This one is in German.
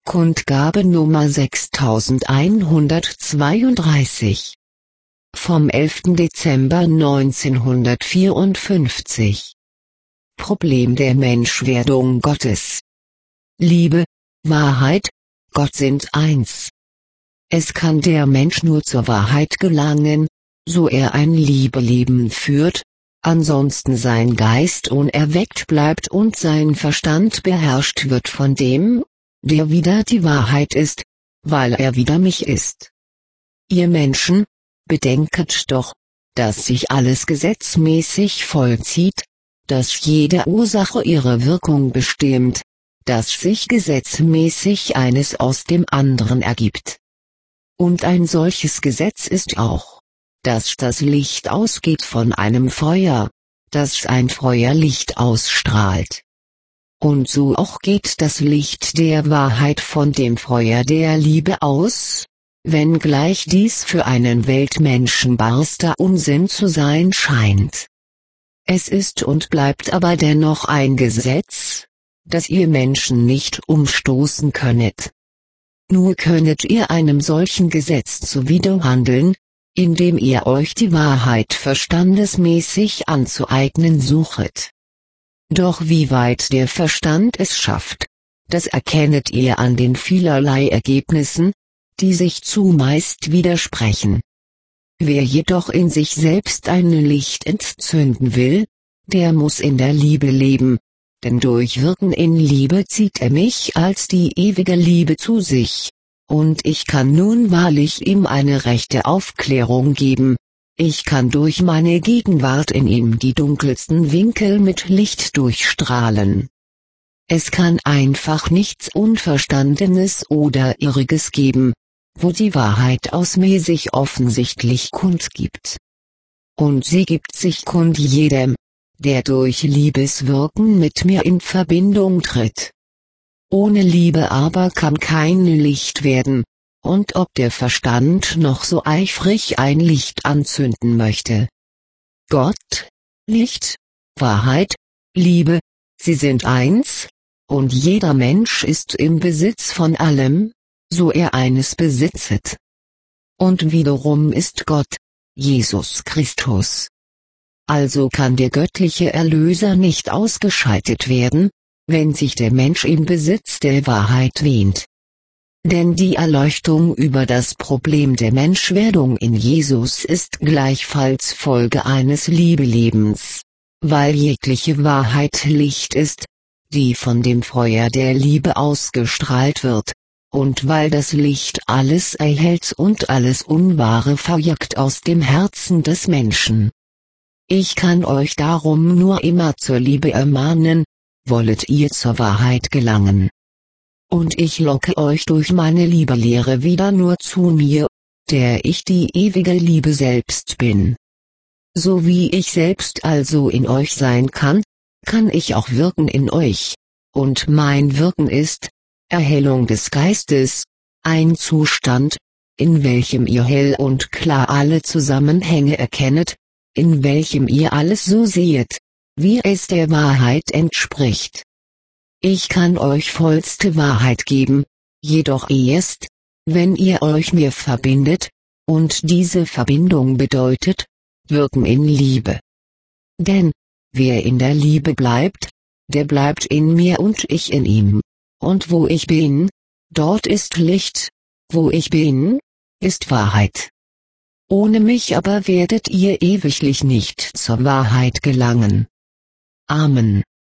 Kundgabe Nummer 6132 vom 11. Dezember 1954. Problem der Menschwerdung Gottes. Liebe, Wahrheit, Gott sind eins. Es kann der Mensch nur zur Wahrheit gelangen, so er ein Liebeleben führt, ansonsten sein Geist unerweckt bleibt und sein Verstand beherrscht wird von dem, der wieder die Wahrheit ist, weil er wieder mich ist. Ihr Menschen, bedenket doch, dass sich alles gesetzmäßig vollzieht, dass jede Ursache ihre Wirkung bestimmt, dass sich gesetzmäßig eines aus dem anderen ergibt. Und ein solches Gesetz ist auch, dass das Licht ausgeht von einem Feuer, dass ein Feuer Licht ausstrahlt. Und so auch geht das Licht der Wahrheit von dem Feuer der Liebe aus, wenngleich dies für einen Weltmenschen barster Unsinn zu sein scheint. Es ist und bleibt aber dennoch ein Gesetz, das ihr Menschen nicht umstoßen könnet. Nur könnet ihr einem solchen Gesetz zuwiderhandeln, indem ihr euch die Wahrheit verstandesmäßig anzueignen suchet. Doch wie weit der Verstand es schafft, das erkennet ihr an den vielerlei Ergebnissen, die sich zumeist widersprechen. Wer jedoch in sich selbst ein Licht entzünden will, der muss in der Liebe leben, denn durch Wirken in Liebe zieht er mich als die ewige Liebe zu sich, und ich kann nun wahrlich ihm eine rechte Aufklärung geben. Ich kann durch meine Gegenwart in ihm die dunkelsten Winkel mit Licht durchstrahlen. Es kann einfach nichts Unverstandenes oder Irriges geben, wo die Wahrheit aus mir sich offensichtlich kundgibt. Und sie gibt sich kund jedem, der durch Liebeswirken mit mir in Verbindung tritt. Ohne Liebe aber kann kein Licht werden, und ob der Verstand noch so eifrig ein Licht anzünden möchte. Gott, Licht, Wahrheit, Liebe, sie sind eins, und jeder Mensch ist im Besitz von allem, so er eines besitzet. Und wiederum ist Gott, Jesus Christus. Also kann der göttliche Erlöser nicht ausgeschaltet werden, wenn sich der Mensch im Besitz der Wahrheit wähnt. Denn die Erleuchtung über das Problem der Menschwerdung in Jesus ist gleichfalls Folge eines Liebelebens, weil jegliche Wahrheit Licht ist, die von dem Feuer der Liebe ausgestrahlt wird, und weil das Licht alles erhält und alles Unwahre verjagt aus dem Herzen des Menschen. Ich kann euch darum nur immer zur Liebe ermahnen, wollet ihr zur Wahrheit gelangen. Und ich locke euch durch meine Liebelehre wieder nur zu mir, der ich die ewige Liebe selbst bin. So wie ich selbst also in euch sein kann ich auch wirken in euch, und mein Wirken ist Erhellung des Geistes, ein Zustand, in welchem ihr hell und klar alle Zusammenhänge erkennet, in welchem ihr alles so sehet, wie es der Wahrheit entspricht. Ich kann euch vollste Wahrheit geben, jedoch erst, wenn ihr euch mir verbindet, und diese Verbindung bedeutet, Wirken in Liebe. Denn, wer in der Liebe bleibt, der bleibt in mir und ich in ihm, und wo ich bin, dort ist Licht, wo ich bin, ist Wahrheit. Ohne mich aber werdet ihr ewiglich nicht zur Wahrheit gelangen. Amen.